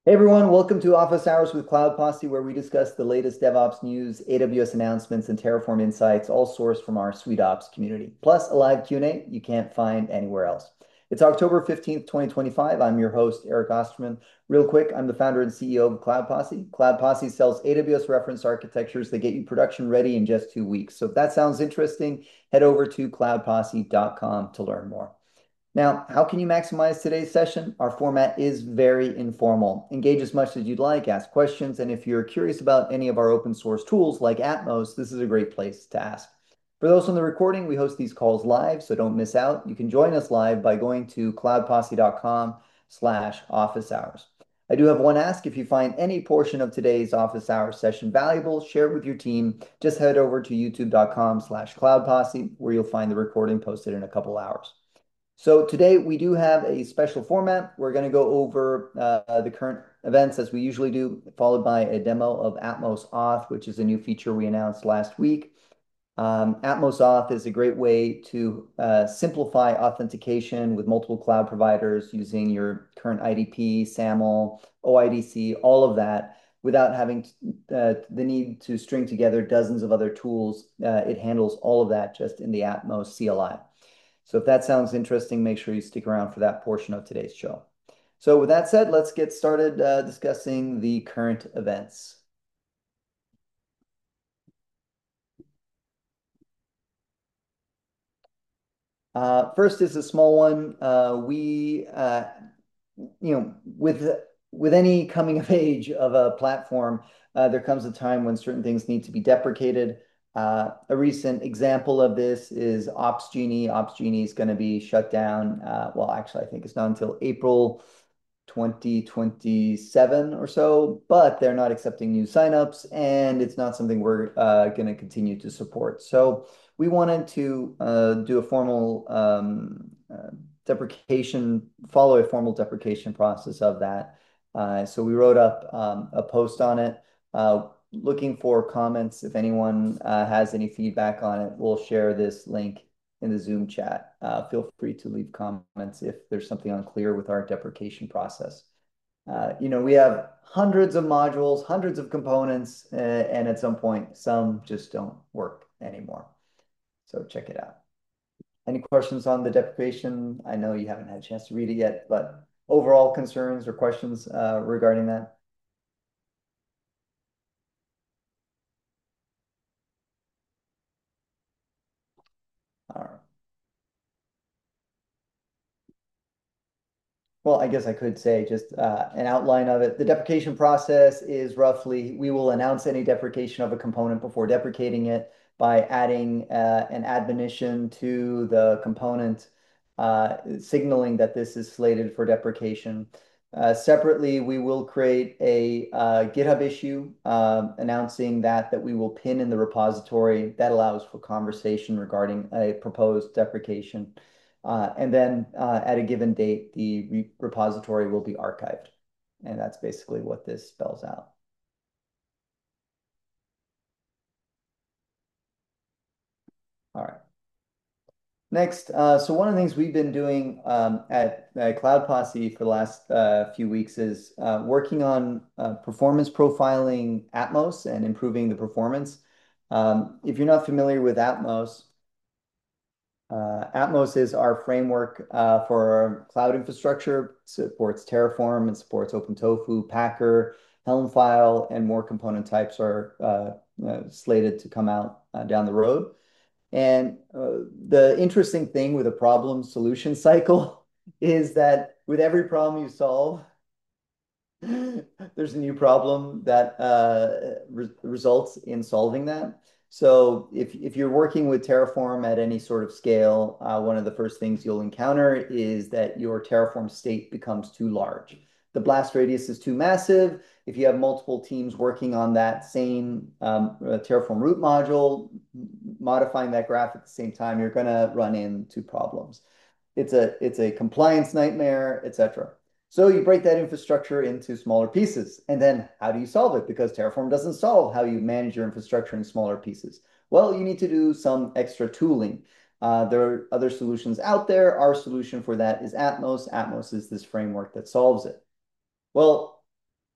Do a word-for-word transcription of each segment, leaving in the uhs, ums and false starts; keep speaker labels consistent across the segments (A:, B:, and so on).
A: Hey everyone, welcome to Office Hours with Cloud Posse, where we discuss the latest DevOps news, A W S announcements, and Terraform insights, all sourced from our SuiteOps community, plus a live Q and A you can't find anywhere else. It's October fifteenth, twenty twenty-five. I'm your host, Eric Osterman. Real quick, I'm the founder and C E O of Cloud Posse. Cloud Posse sells A W S reference architectures that get you production ready in just two weeks. So if that sounds interesting, head over to cloud posse dot com to learn more. Now, how can you maximize today's session? Our format is very informal. Engage as much as you'd like, ask questions, and if you're curious about any of our open source tools like Atmos, this is a great place to ask. For those on the recording, we host these calls live, so don't miss out. You can join us live by going to cloud posse dot com slash office hours. I do have one ask. If you find any portion of today's office hours session valuable, share it with your team. Just head over to youtube dot com slash cloud posse, where you'll find the recording posted in a couple hours. So today we do have a special format. We're going to go over uh, the current events as we usually do, followed by a demo of Atmos Auth, which is a new feature we announced last week. Um, Atmos Auth is a great way to uh, simplify authentication with multiple cloud providers using your current I D P, SAML, O I D C, all of that, without having uh, the need to string together dozens of other tools. Uh, it handles all of that just in the Atmos C L I. So if that sounds interesting, make sure you stick around for that portion of today's show. So with that said, let's get started uh, discussing the current events. Uh, first is a small one. Uh, we, uh, you know, with with any coming of age of a platform, uh, there comes a time when certain things need to be deprecated. Uh, a recent example of this is Opsgenie. Opsgenie is going to be shut down. Uh, well, actually, I think it's not until April twenty twenty-seven or so, but they're not accepting new signups, and it's not something we're uh, going to continue to support. So we wanted to uh, do a formal um, uh, deprecation, follow a formal deprecation process of that. Uh, so we wrote up um, a post on it, uh, looking for comments. If anyone uh, has any feedback on it, we'll share this link in the Zoom chat. Uh, feel free to leave comments if there's something unclear with our deprecation process. Uh, you know, we have hundreds of modules, hundreds of components, uh, and at some point, some just don't work anymore. So check it out. Any questions on the deprecation? I know you haven't had a chance to read it yet, but overall concerns or questions uh, regarding that? All right. Well, I guess I could say just uh, an outline of it. The deprecation process is roughly, we will announce any deprecation of a component before deprecating it by adding uh, an admonition to the component, uh, signaling that this is slated for deprecation. Uh, separately, we will create a uh, GitHub issue um, announcing that that we will pin in the repository. That allows for conversation regarding a proposed deprecation. Uh, and then uh, at a given date, the re repository will be archived. And that's basically what this spells out. All right. Next, uh, so one of the things we've been doing um, at, at Cloud Posse for the last uh, few weeks is uh, working on uh, performance profiling Atmos and improving the performance. Um, if you're not familiar with Atmos, Uh, Atmos is our framework uh, for our cloud infrastructure. It supports Terraform, it supports OpenTofu, Packer, Helmfile, and more component types are uh, uh, slated to come out uh, down the road. And uh, the interesting thing with a problem solution cycle is that with every problem you solve, there's a new problem that uh, re results in solving that. So if, if you're working with Terraform at any sort of scale, uh, one of the first things you'll encounter is that your Terraform state becomes too large. The blast radius is too massive. If you have multiple teams working on that same um, uh, Terraform root module, modifying that graph at the same time, you're going to run into problems. It's a it's a compliance nightmare, et cetera. So you break that infrastructure into smaller pieces. And then how do you solve it? Because Terraform doesn't solve how you manage your infrastructure in smaller pieces. Well, you need to do some extra tooling. Uh, there are other solutions out there. Our solution for that is Atmos. Atmos is this framework that solves it. Well,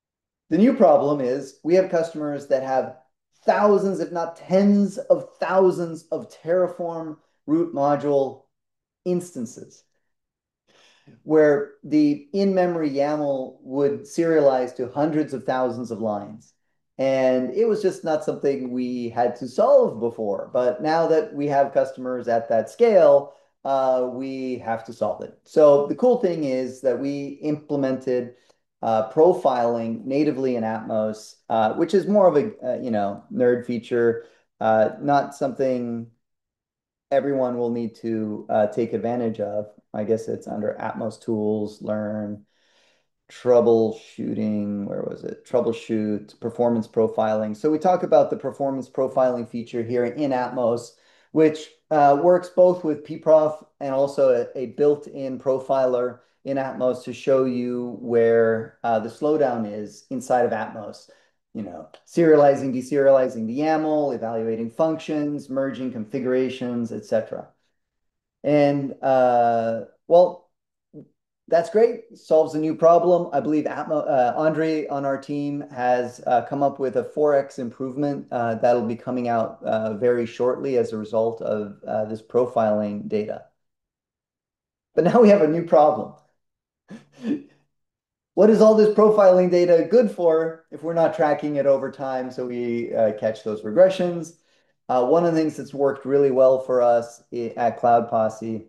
A: The new problem is we have customers that have thousands, if not tens of thousands of Terraform root module instances where the in-memory YAML would serialize to hundreds of thousands of lines. And it was just not something we had to solve before. But now that we have customers at that scale, uh, we have to solve it. So the cool thing is that we implemented uh, profiling natively in Atmos, uh, which is more of a uh, you know nerd feature, uh, not something everyone will need to uh, take advantage of. I guess it's under Atmos tools, learn, troubleshooting, where was it? Troubleshoot, performance profiling. So we talk about the performance profiling feature here in Atmos, which uh, works both with pprof and also a, a built-in profiler in Atmos to show you where uh, the slowdown is inside of Atmos. You know, serializing, deserializing the YAML, evaluating functions, merging configurations, et cetera. And uh, well, that's great. Solves a new problem. I believe Atmo, uh, Andre on our team has uh, come up with a four X improvement uh, that'll be coming out uh, very shortly as a result of uh, this profiling data. But now we have a new problem. What is all this profiling data good for if we're not tracking it over time so we uh, catch those regressions? Uh, one of the things that's worked really well for us at Cloud Posse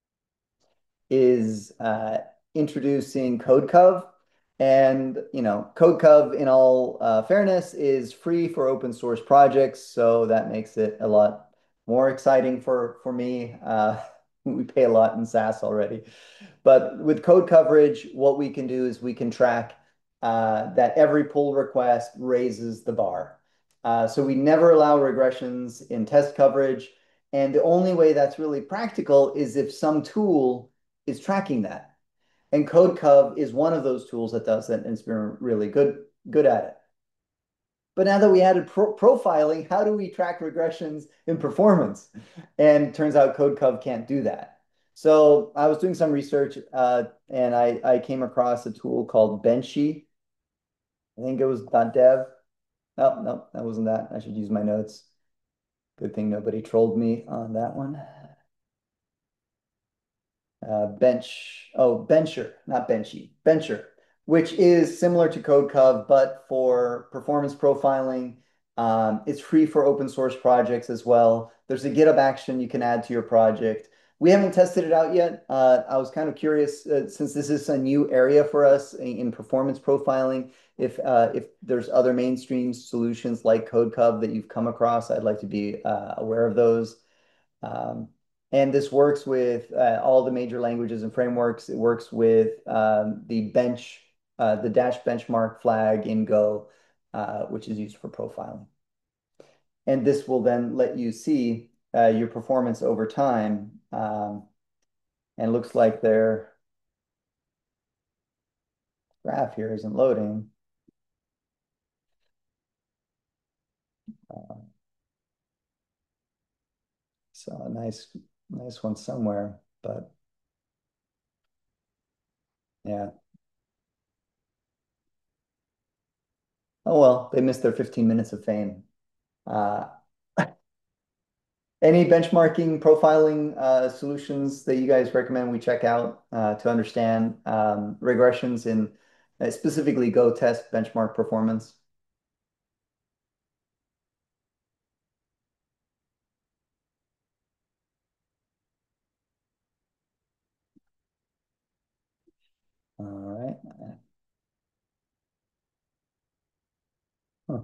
A: is uh, introducing CodeCov. And, you know, CodeCov, in all uh, fairness, is free for open source projects. So that makes it a lot more exciting for, for me. Uh, we pay a lot in SaaS already. But with code coverage, what we can do is we can track uh, that every pull request raises the bar. Uh, so we never allow regressions in test coverage. And the only way that's really practical is if some tool is tracking that. And CodeCov is one of those tools that does that, and it's been really good, good at it. But now that we added pro profiling, how do we track regressions in performance? And turns out CodeCov can't do that. So I was doing some research uh, and I, I came across a tool called Benchy. I think it was .dev. No, no, that wasn't that. I should use my notes. Good thing nobody trolled me on that one. uh, bench, oh, Bencher, not Benchy, Bencher, which is similar to CodeCov, but for performance profiling. Um, it's free for open source projects as well. There's a GitHub action you can add to your project. We haven't tested it out yet. Uh, I was kind of curious, uh, since this is a new area for us in, in performance profiling, if uh, if there's other mainstream solutions like CodeCov that you've come across, I'd like to be uh, aware of those. Um, and this works with uh, all the major languages and frameworks. It works with um, the bench, uh, the dash benchmark flag in Go, uh, which is used for profiling. And this will then let you see uh, your performance over time. Um, and looks like their graph here isn't loading. Uh, so a nice, nice one somewhere, but yeah. Oh well, they missed their fifteen minutes of fame. Uh, Any benchmarking, profiling uh, solutions that you guys recommend we check out uh, to understand um, regressions in uh, specifically Go test benchmark performance? All right. Huh.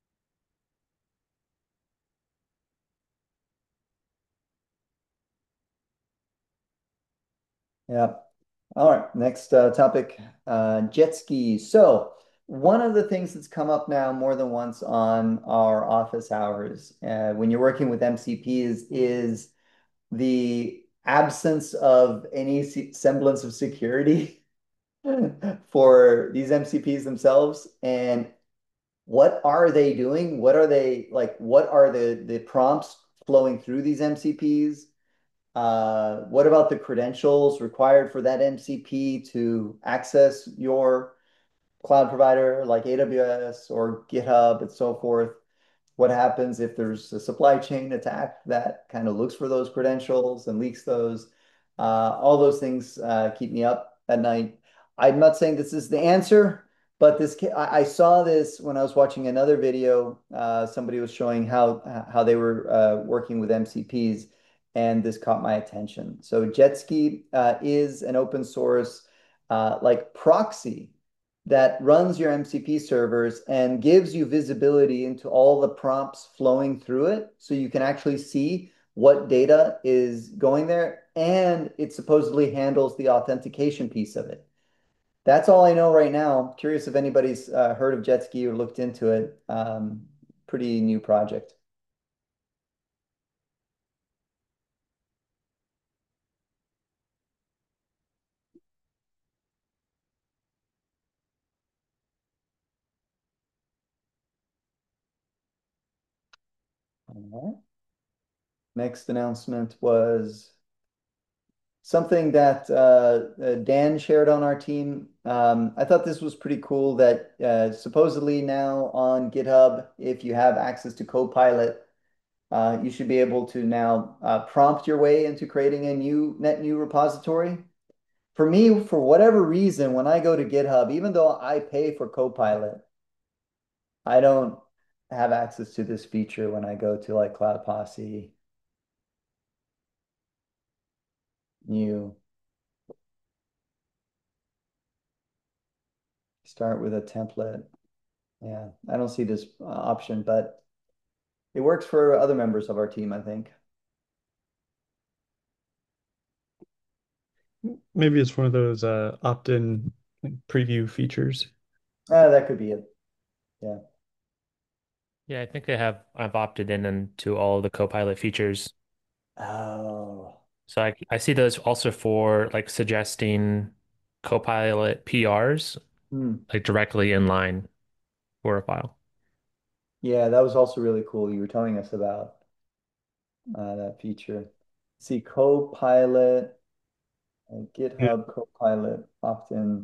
A: Yeah. All right. Next uh, topic, uh, jet skis. So one of the things that's come up now more than once on our office hours uh, when you're working with M C Ps is the absence of any se- semblance of security for these M C Ps themselves. And what are they doing? What are they like? What are the the prompts flowing through these M C Ps? Uh, what about the credentials required for that M C P to access your cloud provider like A W S or GitHub and so forth. What happens if there's a supply chain attack that kind of looks for those credentials and leaks those? Uh, all those things uh, keep me up at night. I'm not saying this is the answer, but this I, I saw this when I was watching another video. Uh, somebody was showing how how they were uh, working with M C Ps, and this caught my attention. So Jetski uh, is an open source uh, like proxy that runs your M C P servers and gives you visibility into all the prompts flowing through it. So you can actually see what data is going there. And it supposedly handles the authentication piece of it. That's all I know right now. Curious if anybody's uh, heard of Jetski or looked into it. Um, pretty new project. All right. Next announcement was something that uh, uh, Dan shared on our team. Um, I thought this was pretty cool that uh, supposedly now on GitHub, if you have access to Copilot, uh, you should be able to now uh, prompt your way into creating a new net new repository. For me, for whatever reason, when I go to GitHub, even though I pay for Copilot, I don't have access to this feature when I go to like Cloud Posse, new, start with a template. Yeah, I don't see this uh, option, but it works for other members of our team, I think.
B: Maybe it's one of those uh, opt-in like, preview features.
A: Ah, that could be it. Yeah.
C: Yeah, I think they have I've opted in into all of the Copilot features.
A: Oh.
C: So I I see those also for like suggesting Copilot P Rs
A: Hmm.
C: like directly in line for a file.
A: Yeah, that was also really cool. You were telling us about uh, that feature. See, Copilot, uh,
B: Yeah.
A: GitHub Copilot opt-in.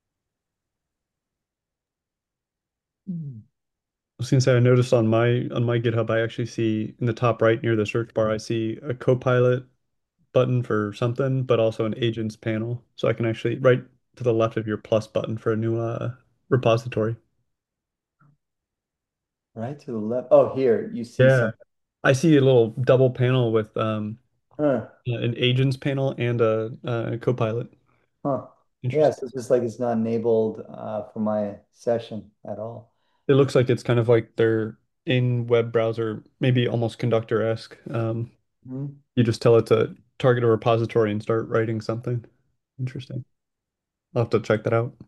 B: I was gonna say I noticed on my on my GitHub I actually see in the top right near the search bar I see a Copilot button for something, but also an agents panel. So I can actually right to the left of your plus button for a new uh, repository.
A: Right to the left. Oh, here you see
B: Yeah.
A: some.
B: I see a little double panel with um,
A: Huh.
B: an agents panel and a, a Copilot.
A: Huh. Yeah,
B: Interesting.
A: so it's just like it's not enabled uh, for my session at all.
B: It looks like it's kind of like they're in web browser, maybe almost conductor-esque. Um,
A: Hmm.
B: you just tell it to target a repository and start writing something. Interesting. I'll have to check that out.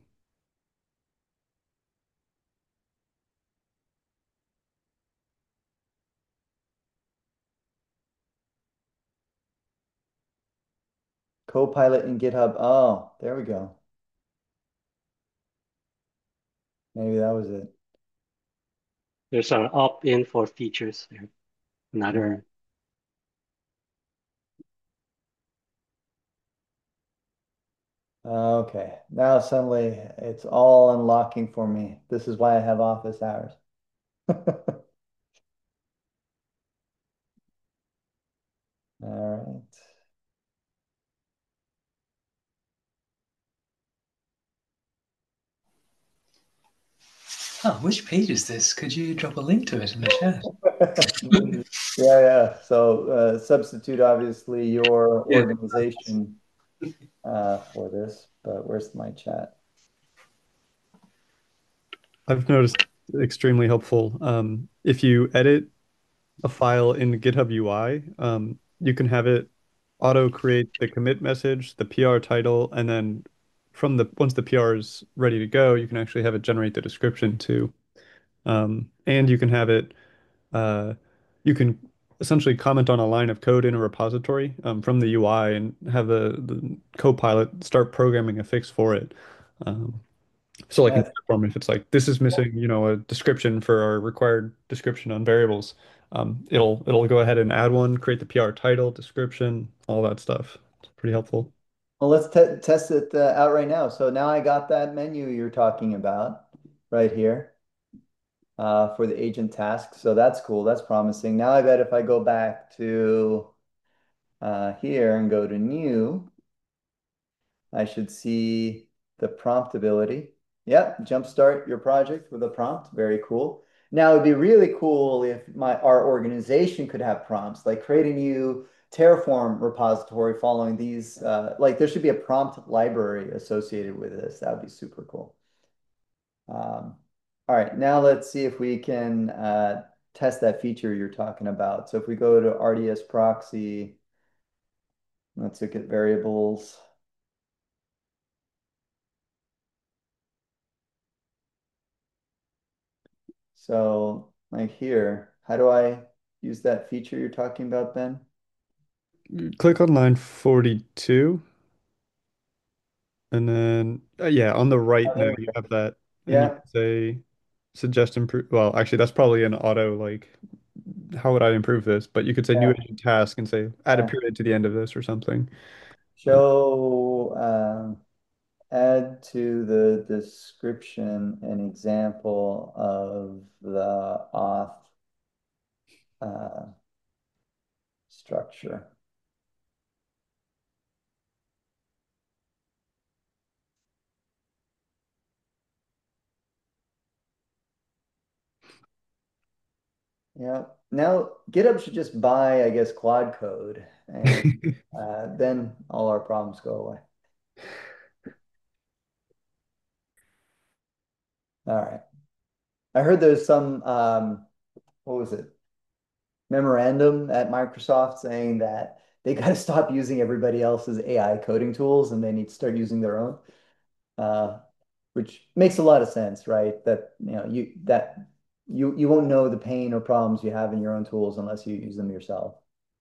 A: Copilot in GitHub. Oh, there we go. Maybe that was it.
D: There's an opt-in for features there.
A: Yeah.
D: Another.
A: Okay. Now suddenly it's all unlocking for me. This is why I have office hours. All right.
E: Oh, which page is this? Could you drop a link to it in the chat?
A: Yeah, yeah. So uh, substitute obviously your
E: Yeah.
A: organization uh, for this, but where's my chat?
B: I've noticed extremely helpful. Um, if you edit a file in the GitHub U I, um, you can have it auto create the commit message, the P R title, and then from the once the P R is ready to go, you can actually have it generate the description too. Um, and you can have it, uh, you can essentially comment on a line of code in a repository um, from the U I and have the, the Copilot start programming a fix for it. Um, so like in
A: That's
B: Terraform, if it's like this is missing, you know, a description for our required description on variables, um, it'll it'll go ahead and add one, create the P R title, description, all that stuff. It's pretty helpful.
A: Well, let's te test it uh, out right now. So now I got that menu you're talking about right here uh, for the agent task. So that's cool. That's promising. Now I bet if I go back to uh, here and go to new, I should see the prompt ability. Yep, jumpstart your project with a prompt. Very cool. Now it'd be really cool if my our organization could have prompts, like create a new Terraform repository following these. Uh, like there should be a prompt library associated with this. That would be super cool. Um, all right, now let's see if we can uh, test that feature you're talking about. So if we go to R D S proxy, let's look at variables. So like here, how do I use that feature you're talking about, Ben?
B: Click on line forty-two, and then uh, yeah, on the right
A: Oh,
B: now
A: there we
B: you
A: go.
B: have that, and you
A: Yeah,
B: can say suggest improve. Well, actually, that's probably an auto like. How would I improve this? But you could say new
A: yeah,
B: agent task and say add a
A: yeah.
B: period to the end of this or something. Uh,
A: Show, um, add to the description an example of the auth uh, structure. Yeah. Now GitHub should just buy, I guess, Quad Code, and uh, then all our problems go away. All right. I heard there's some um, what was it? Memorandum at Microsoft saying that they got to stop using everybody else's A I coding tools and they need to start using their own, uh, which makes a lot of sense, right? That you know you that you you won't know the pain or problems you have in your own tools unless you use them yourself.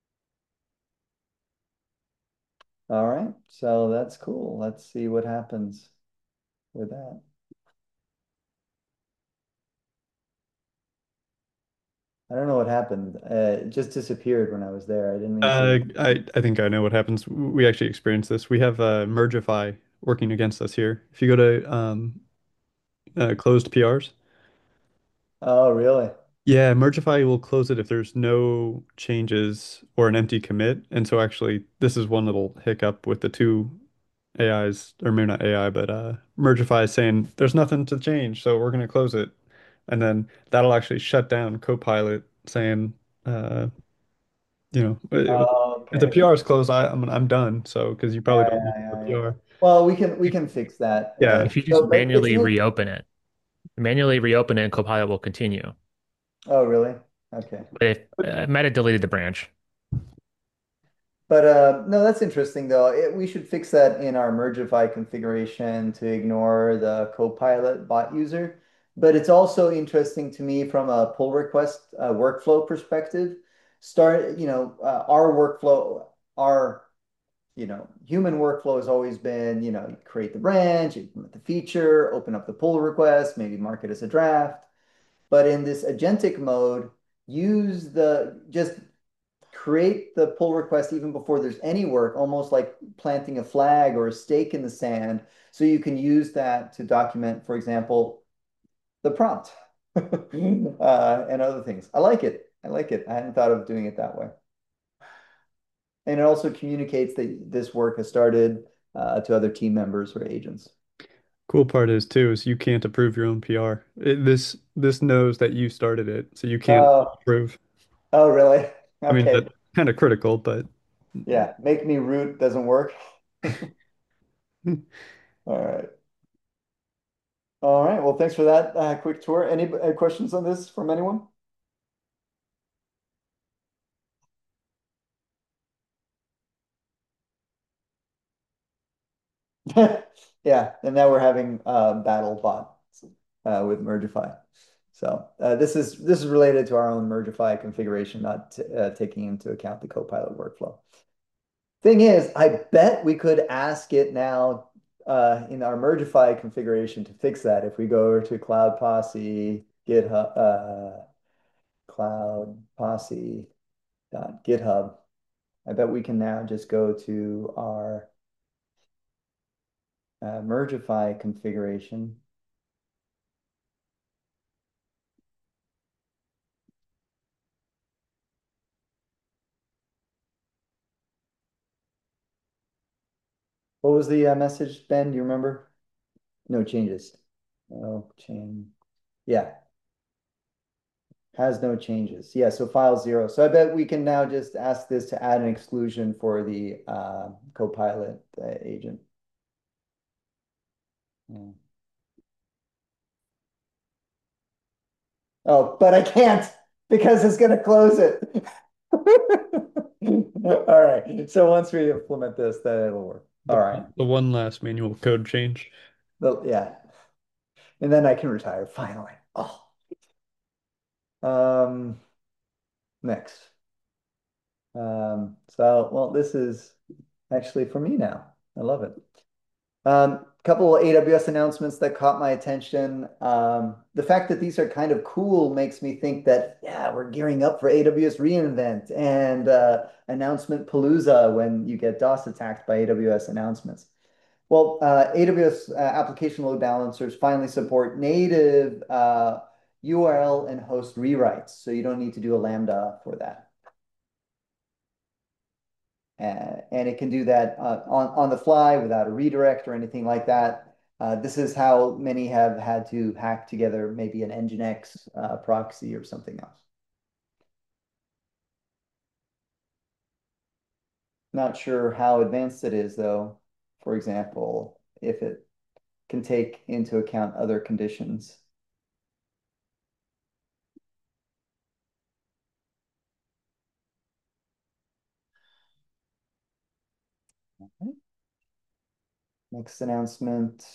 A: All right, so that's cool. Let's see what happens with that. I don't know what happened. Uh, it just disappeared when I was there. I didn't even see
B: Uh,
A: it.
B: I I think I know what happens. We actually experienced this. We have uh, Mergify working against us here. If you go to um, uh, closed P Rs,
A: Oh, really?
B: yeah, Mergify will close it if there's no changes or an empty commit. And so actually, this is one little hiccup with the two A Is, or maybe not A I, but uh, Mergify is saying there's nothing to change, so we're going to close it. And then that'll actually shut down Copilot saying, uh, you know, uh,
A: Oh,
B: if the
A: okay.
B: P R is closed, I, I'm I'm done. So because you probably
A: Yeah,
B: don't need
A: yeah,
B: the
A: yeah, yeah.
B: P R.
A: Well, we can we can fix that.
B: Yeah.
A: Uh,
C: If you just
A: so, but it's
C: manually
A: an
C: reopen it, manually reopen it, and Copilot will continue.
A: oh, really? Okay.
C: But if uh, I might have deleted the branch.
A: But uh, no, that's interesting though. It, we should fix that in our Mergify configuration to ignore the Copilot bot user. But it's also interesting to me from a pull request uh, workflow perspective. Start, you know, uh, our workflow, our, you know, human workflow has always been, you know, you create the branch, implement the feature, open up the pull request, maybe mark it as a draft. But in this agentic mode, use the just create the pull request even before there's any work, almost like planting a flag or a stake in the sand. So you can use that to document, for example, the prompt uh, and other things. I like it. I like it. I hadn't thought of doing it that way. And it also communicates that this work has started uh, to other team members or agents.
B: Cool part is too is you can't approve your own P R. It, this this knows that you started it, so you can't
A: Oh,
B: approve.
A: oh, really?
B: I mean,
A: Okay.
B: that's kind of critical, but
A: Yeah. Make me root doesn't work. All right. All right. Well, thanks for that uh, quick tour. Any uh, questions on this from anyone? Yeah, and now we're having uh, battle bot uh, with Mergify. So uh, this is this is related to our own Mergify configuration, not t uh, taking into account the Copilot workflow. Thing is, I bet we could ask it now uh, in our Mergify configuration to fix that. If we go over to Cloud Posse, GitHub, uh, Cloud Posse dot GitHub, I bet we can now just go to our uh, Mergify configuration. What was the uh, message, Ben? Do you remember? No changes. No change. Yeah, has no changes. Yeah, so file zero. So I bet we can now just ask this to add an exclusion for the uh, Copilot uh, agent. Yeah. Oh, but I can't because it's going to close it. All right. So once we implement this, then it'll work.
B: The,
A: All right.
B: the one last manual code change.
A: The, yeah. And then I can retire finally. Oh. Um, next. Um, so, well, this is actually for me now. I love it. Um, couple A W S announcements that caught my attention. Um, the fact that these are kind of cool makes me think that, yeah, we're gearing up for A W S reInvent and uh, announcement palooza when you get DOS attacked by A W S announcements. Well, uh, A W S uh, application load balancers finally support native uh, U R L and host rewrites, so you don't need to do a Lambda for that. Uh, and it can do that uh, on, on the fly without a redirect or anything like that. Uh, this is how many have had to hack together maybe an Nginx uh, proxy or something else. Not sure how advanced it is, though. For example, if it can take into account other conditions. Okay. Next announcement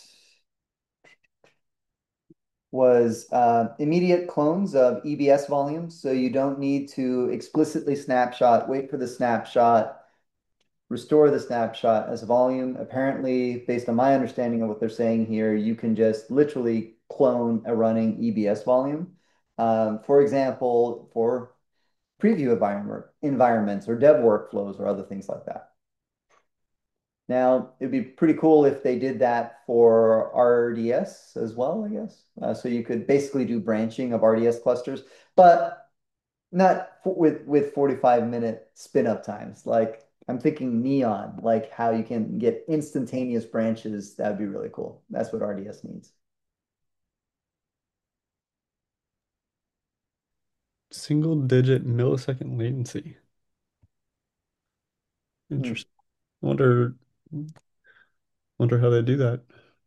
A: was uh, immediate clones of E B S volumes. So you don't need to explicitly snapshot, wait for the snapshot, restore the snapshot as a volume. Apparently, based on my understanding of what they're saying here, you can just literally clone a running E B S volume. Um, for example, for preview environment, environments or dev workflows or other things like that. Now, it'd be pretty cool if they did that for R D S as well, I guess. Uh, so you could basically do branching of R D S clusters, but not f with with forty-five minute spin up times. Like I'm thinking Neon, like how you can get instantaneous branches. That'd be really cool. That's what R D S needs.
B: Single digit millisecond latency. Interesting. Wonder wonder how they do that.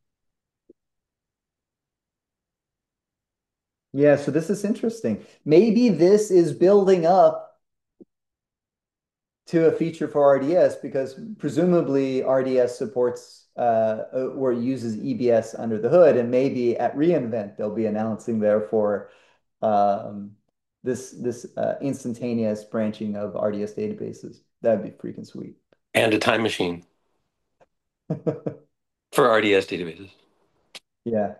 A: Yeah, so this is interesting. Maybe this is building up to a feature for R D S because presumably R D S supports uh, or uses E B S under the hood, and maybe at reInvent they'll be announcing therefore um, this this uh, instantaneous branching of R D S databases. That'd be freaking sweet.
F: And a time machine for R D S databases.
A: Yeah.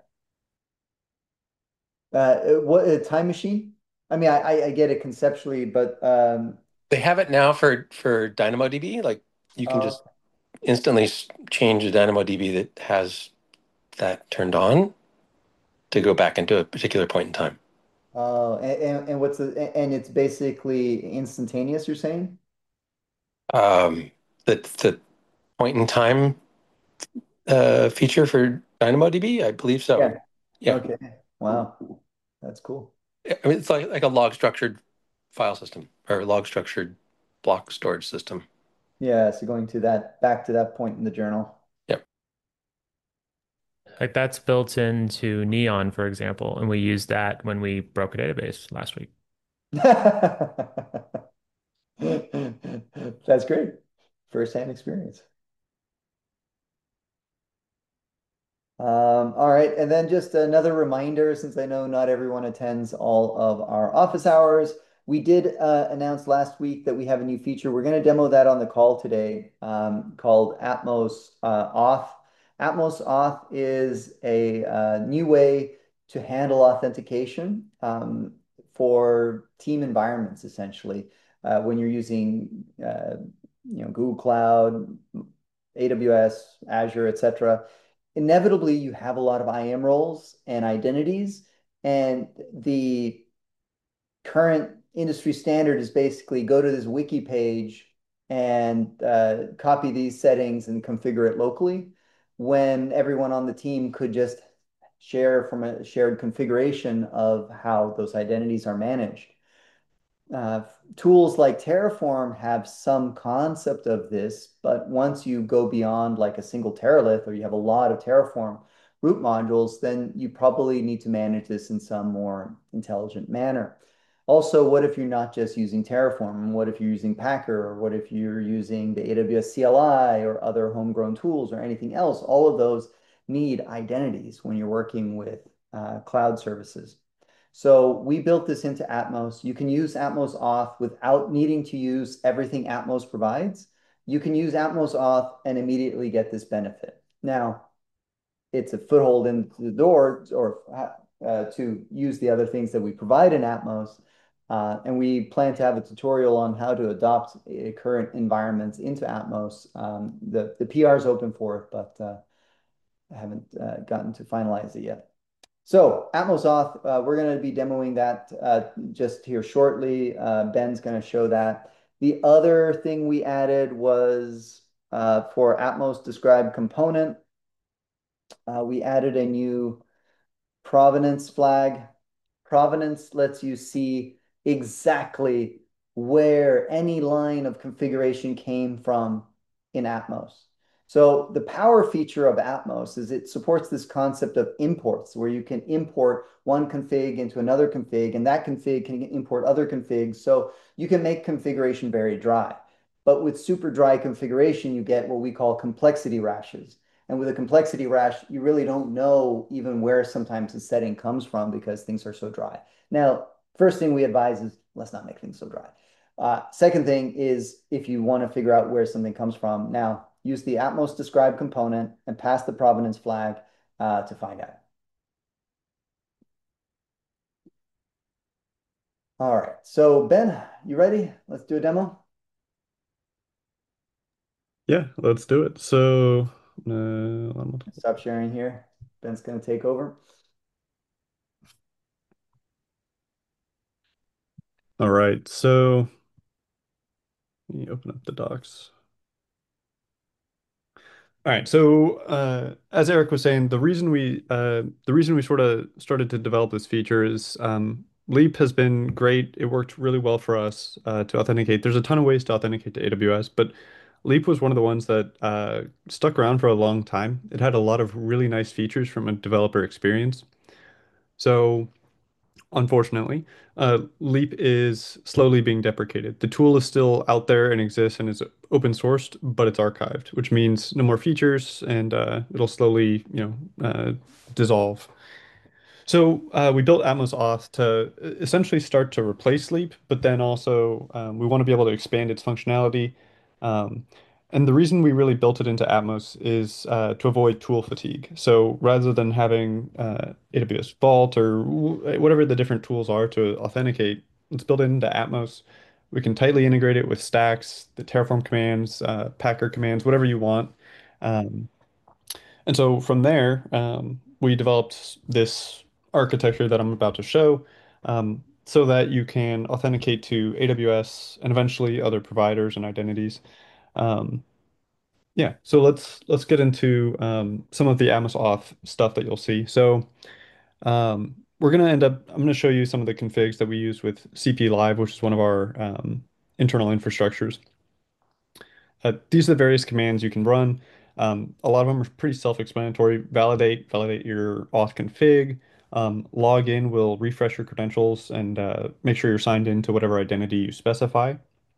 A: Uh, what a time machine? I mean, I I get it conceptually, but um,
F: They have it now for for DynamoDB. Like you can
A: uh,
F: just instantly s- change a DynamoDB that has that turned on to go back into a particular point in time.
A: uh, and, and and what's the and it's basically instantaneous, you're saying?
F: Um, the the point in time uh, feature for DynamoDB, I believe so.
A: Yeah.
F: Yeah,
A: Okay. Wow. That's cool.
F: I mean, it's like like a log structured file system or log structured block storage system.
A: Yeah, so going to that back to that point in the journal.
F: Yep.
C: Like that's built into Neon, for example, and we used that when we broke a database last week.
A: That's great. First-hand experience. Um, all right, and then just another reminder, since I know not everyone attends all of our office hours, we did uh, announce last week that we have a new feature. We're going to demo that on the call today, um, called Atmos uh, Auth. Atmos Auth is a uh, new way to handle authentication um, for team environments, essentially. Uh, when you're using, uh, you know, Google Cloud, A W S, Azure, et cetera. inevitably you have a lot of I A M roles and identities, and the current industry standard is basically go to this wiki page and uh, copy these settings and configure it locally, when everyone on the team could just share from a shared configuration of how those identities are managed. Uh, tools like Terraform have some concept of this, but once you go beyond like a single Teralith, or you have a lot of Terraform root modules, then you probably need to manage this in some more intelligent manner. Also, what if you're not just using Terraform? What if you're using Packer? Or what if you're using the A W S C L I or other homegrown tools or anything else? All of those need identities when you're working with uh, cloud services. So we built this into Atmos. You can use Atmos Auth without needing to use everything Atmos provides. You can use Atmos Auth and immediately get this benefit. Now, it's a foothold into the door or uh, to use the other things that we provide in Atmos. Uh, and we plan to have a tutorial on how to adopt uh, current environments into Atmos. Um, the, the P R is open for it, but uh, I haven't uh, gotten to finalize it yet. So Atmos Auth, uh, we're going to be demoing that uh, just here shortly. Uh, Ben's going to show that. The other thing we added was uh, for Atmos described component, uh, we added a new provenance flag. Provenance lets you see exactly where any line of configuration came from in Atmos. So the power feature of Atmos is it supports this concept of imports, where you can import one config into another config, and that config can import other configs. So you can make configuration very dry. But with super dry configuration, you get what we call complexity rashes. And with a complexity rash, you really don't know even where sometimes the setting comes from because things are so dry. Now, first thing we advise is let's not make things so dry. Uh, second thing is if you want to figure out where something comes from, now use the Atmos describe component and pass the provenance flag uh, to find out. All right, so Ben, you ready? Let's do a demo.
B: Yeah, let's do it. So, uh,
A: Stop sharing here. Ben's going to take over.
B: all right, so let me open up the docs. All right, so uh, as Eric was saying, the reason we uh, the reason we sort of started to develop this feature is um, Leap has been great. It worked really well for us uh, to authenticate. There's a ton of ways to authenticate to A W S, but Leap was one of the ones that uh, stuck around for a long time. It had a lot of really nice features from a developer experience. So unfortunately, uh, Leap is slowly being deprecated. The tool is still out there and exists and is open sourced, but it's archived, which means no more features and uh, it'll slowly, you know, uh, dissolve. So uh, we built Atmos Auth to essentially start to replace Leap, but then also um, we want to be able to expand its functionality. Um, and the reason we really built it into Atmos is uh, to avoid tool fatigue. So rather than having uh, A W S Vault or whatever the different tools are to authenticate, let's build it into Atmos. We can tightly integrate it with stacks, the Terraform commands, uh, Packer commands, whatever you want. Um, and so from there, um, we developed this architecture that I'm about to show um, so that you can authenticate to A W S and eventually other providers and identities. Um, yeah, so let's let's get into um, some of the Atmos Auth stuff that you'll see. So um, we're gonna end up, I'm gonna show you some of the configs that we use with C P Live, which is one of our um, internal infrastructures. Uh, these are the various commands you can run. Um, a lot of them are pretty self-explanatory. Validate, validate your auth config. Um, log in will refresh your credentials and uh, make sure you're signed in to whatever identity you specify.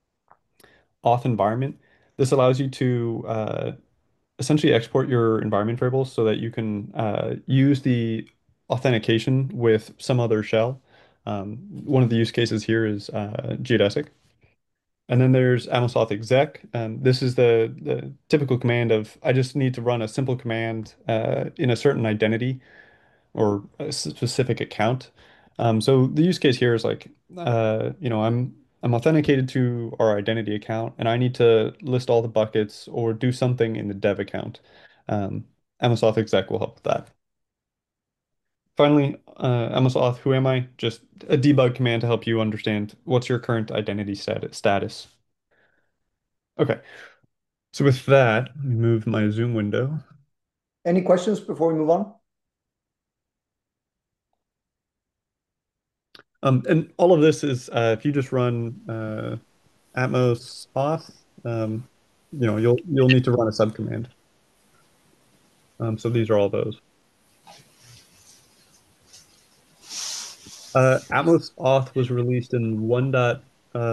B: Auth environment. This allows you to uh, essentially export your environment variables so that you can uh, use the authentication with some other shell. Um, one of the use cases here is uh, geodesic. And then there's Atmos Auth exec. Um, this is the, the typical command of I just need to run a simple command uh, in a certain identity or a specific account. Um, so the use case here is like, uh, you know, I'm I'm authenticated to our identity account and I need to list all the buckets or do something in the dev account. Um, Amos Auth exec will help with that. Finally, uh, Amos Auth, who am I? Just a debug command to help you understand what's your current identity stat status. Okay, so with that, let me move my Zoom window.
A: Any questions before we move on?
B: Um, and all of this is uh, if you just run uh, Atmos auth, um, you know, you'll you'll need to run a subcommand. Um, so these are all those. Uh, Atmos auth was released in one dot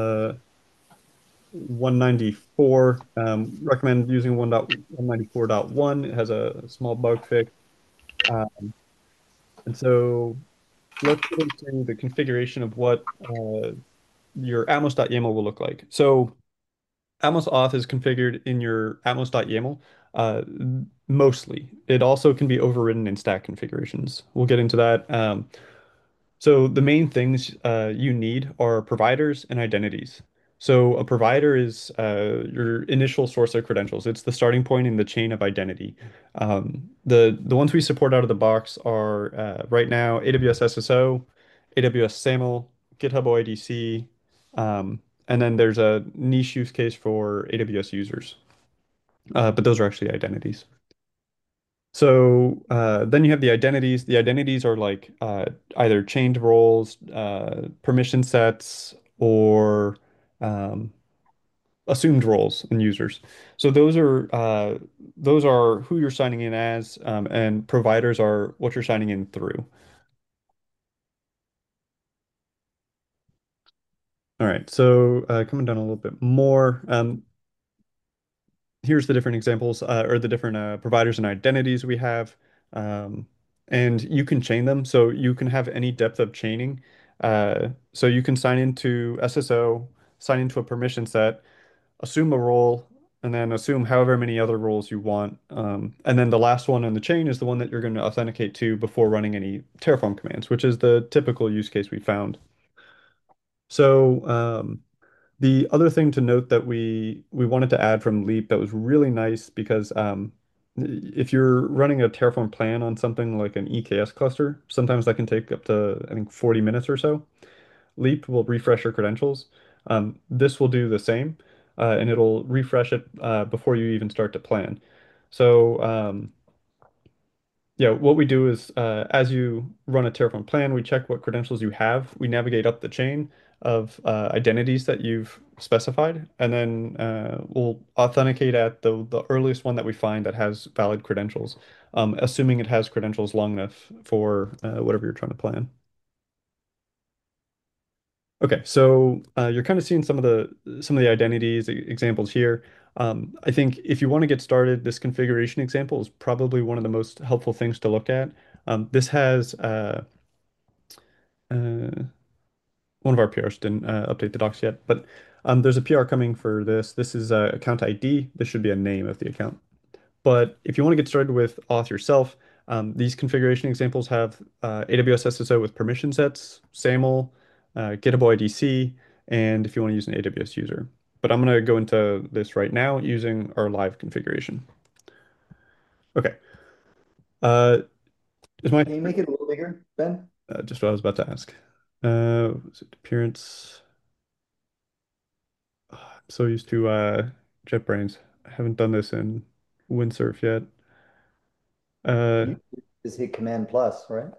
B: one ninety-four. Um, recommend using one dot one ninety-four dot one. It has a small bug fix. Um, and so let's get into the configuration of what uh, your atmos.yaml will look like. So Atmos auth is configured in your atmos.yaml uh, mostly. It also can be overridden in stack configurations. We'll get into that. Um, so the main things uh, you need are providers and identities. So a provider is uh, your initial source of credentials. It's the starting point in the chain of identity. Um, the the ones we support out of the box are uh, right now A W S S S O, A W S SAML, GitHub O I D C, um, and then there's a niche use case for A W S users. Uh, but those are actually identities. So uh, then you have the identities. The identities are like uh, either chained roles, uh, permission sets, or um, assumed roles and users. So those are uh, those are who you're signing in as, um, and providers are what you're signing in through. All right. So uh, coming down a little bit more. Um, here's the different examples uh, or the different uh, providers and identities we have. Um, and you can chain them. So you can have any depth of chaining. Uh, so you can sign into S S O, sign into a permission set, assume a role, and then assume however many other roles you want. Um, and then the last one on the chain is the one that you're going to authenticate to before running any Terraform commands, which is the typical use case we found. So um, the other thing to note that we we wanted to add from Leap that was really nice because um, if you're running a Terraform plan on something like an E K S cluster, sometimes that can take up to, I think, forty minutes or so. Leap will refresh your credentials. Um, this will do the same, uh, and it'll refresh it uh, before you even start to plan. So um, yeah, what we do is uh, as you run a Terraform plan, we check what credentials you have. We navigate up the chain of uh, identities that you've specified, and then uh, we'll authenticate at the, the earliest one that we find that has valid credentials, um, assuming it has credentials long enough for uh, whatever you're trying to plan. Okay, so uh, you're kind of seeing some of the some of the identities e- examples here. Um, I think if you want to get started, this configuration example is probably one of the most helpful things to look at. Um, this has uh, uh, one of our P Rs didn't uh, update the docs yet, but um, there's a P R coming for this. This is uh, account I D. This should be a name of the account. But if you want to get started with auth yourself, um, these configuration examples have uh, A W S S S O with permission sets, SAML, uh, GitHub O I D C, and if you want to use an A W S user. But I'm going to go into this right now using our live configuration. Okay. Uh, is my
A: Can you make it a little bigger, Ben?
B: uh, just what I was about to ask. Uh, was it appearance? Oh, I'm so used to uh, JetBrains. I haven't done this in Windsurf yet. Uh,
A: You just hit Command plus, right?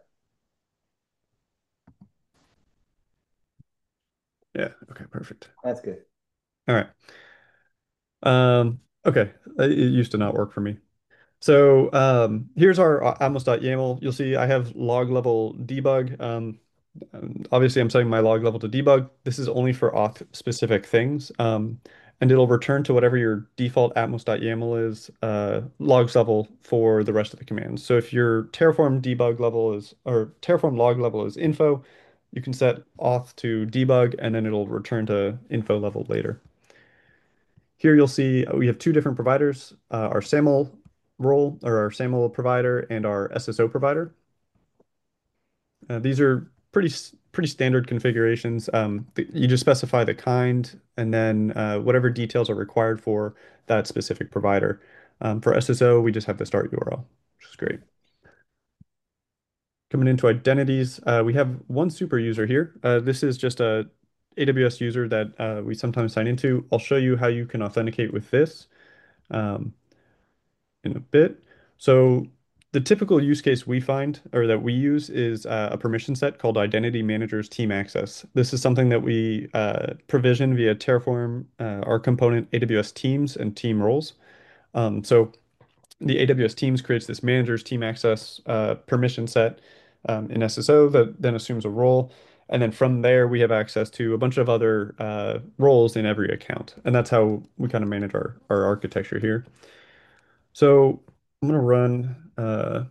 B: yeah. Okay. Perfect.
A: That's good.
B: All right. Um, okay, it used to not work for me. So um, here's our uh, atmos.yaml. You'll see I have log level debug. Um, um, obviously, I'm setting my log level to debug. This is only for auth specific things. Um, and it'll return to whatever your default atmos.yaml is, uh, logs level for the rest of the commands. So if your Terraform debug level is, or Terraform log level is info, you can set auth to debug, and then it'll return to info level later. Here you'll see uh, we have two different providers, uh, our SAML role or our SAML provider and our S S O provider. Uh, these are pretty pretty standard configurations. Um, you just specify the kind and then uh, whatever details are required for that specific provider. Um, for S S O, we just have the start U R L. which is great. Coming into identities, uh, we have one super user here. Uh, this is just a A W S user that uh, we sometimes sign into. I'll show you how you can authenticate with this um, in a bit. So the typical use case we find or that we use is uh, a permission set called Identity Manager's Team Access. This is something that we uh, provision via Terraform, uh, our component A W S Teams and Team Roles. Um, so the A W S Teams creates this manager's team access uh, permission set um, in S S O that then assumes a role. And then from there, we have access to a bunch of other uh, roles in every account. And that's how we kind of manage our, our architecture here. So I'm going to run uh,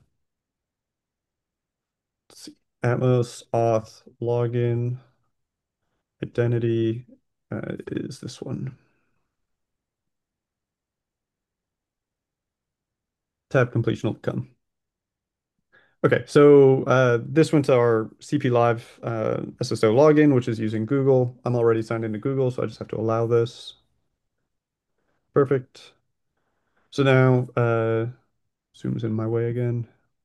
B: let's see, Atmos auth login identity uh, is this one. Tab completion will come. Okay, so uh, this went to our C P Live uh, S S O login, which is using Google. I'm already signed into Google, so I just have to allow this. Perfect. So now, uh, Zoom's in my way again.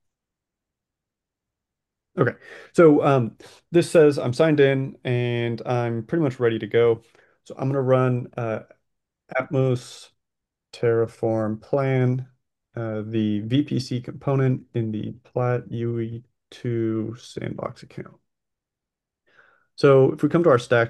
B: Okay, so um, this says I'm signed in and I'm pretty much ready to go. So I'm going to run uh, Atmos Terraform plan, uh, the V P C component in the Plat U E two sandbox account. So if we come to our stack